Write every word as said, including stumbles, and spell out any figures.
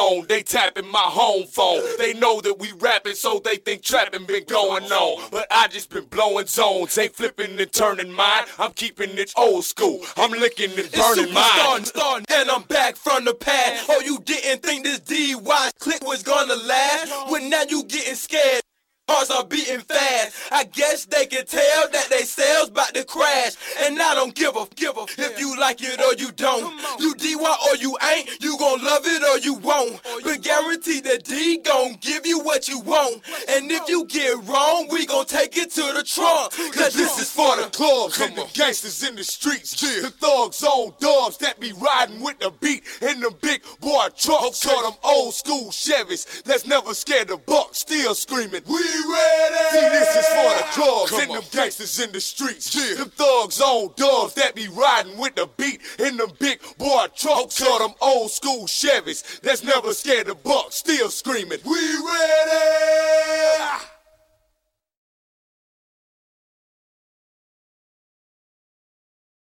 blown. They tapping my home phone. They know that we rapping, so they think trapping been going on. But I just been blowing zones, ain't flipping and turning mine. I'm keeping it old school. I'm licking and burning mine. Starting, and I'm back from the past. Oh, you didn't think this D Y click was gonna last? Well, now you getting scared. Hearts are beating fast. I guess they can tell that they sales about to crash. And I don't give a give a if you like it or you don't. You D Y or you ain't. You gon' love it or you won't. But guarantee that D gon' give you what you want. And if you get wrong, we gon' take it to the trunk. Cause this is for the clubs and the gangsters in the streets. The thugs on dubs that be riding with the beat in the big boy trucks. Call them old school Chevys that's never scared the buck. Still screaming, we ready? See, this is for the clubs Come and on. them gangsters in the streets. Yeah. Them thugs on dubs that be riding with the beat in them big boy trucks. Okay. Or them old school Chevys that's never scared the buck. Still screaming, we ready?